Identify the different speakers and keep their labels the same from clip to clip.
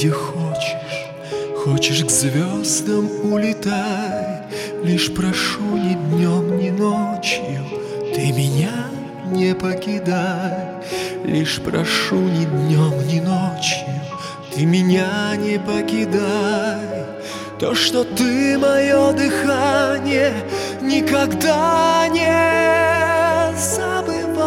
Speaker 1: где хочешь, хочешь к звездам улетай. Лишь прошу ни днем, ни ночью ты меня не покидай. Лишь прошу ни днем, ни ночью ты меня не покидай. То, что ты мое дыхание, никогда не забывай.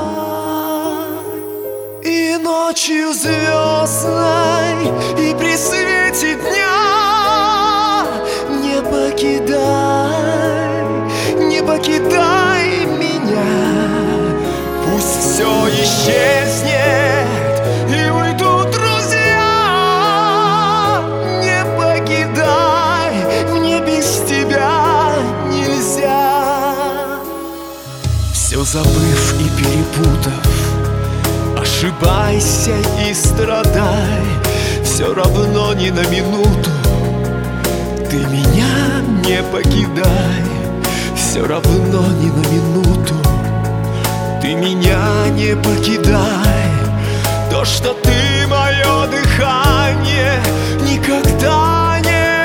Speaker 1: И ночью звездной, и при свете дня не покидай, не покидай меня. Пусть все исчезнет и уйдут друзья. Не покидай, мне без тебя нельзя. Все забыв и перепутав, ошибайся и страдай, все равно ни на минуту ты меня не покидай. Все равно ни на минуту ты меня не покидай. То, что ты мое дыхание, никогда не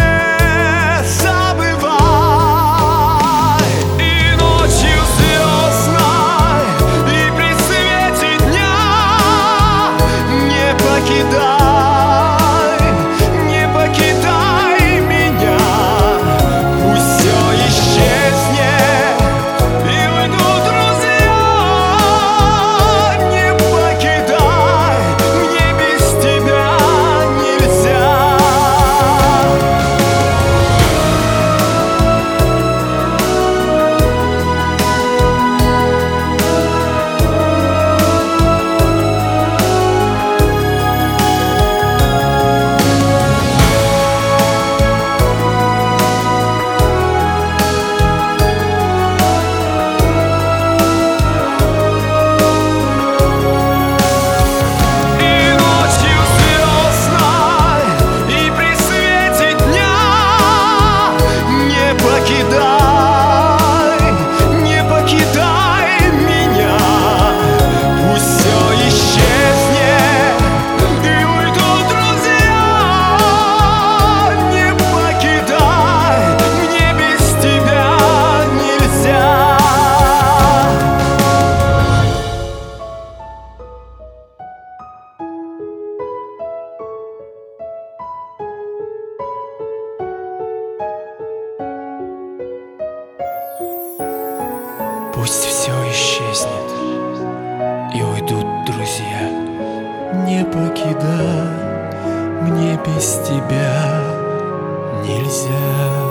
Speaker 1: забывай. И ночью звездной, и при свете дня не покидай, не покидай меня. Пусть все исчезнет и уйдут друзья. Не покидай, мне без тебя нельзя. Не покидай меня. Пусть все исчезнет и уйдут друзья. Не покидай, мне без тебя нельзя. Пусть все исчезнет и уйдут друзья. Не покидай, мне без тебя нельзя.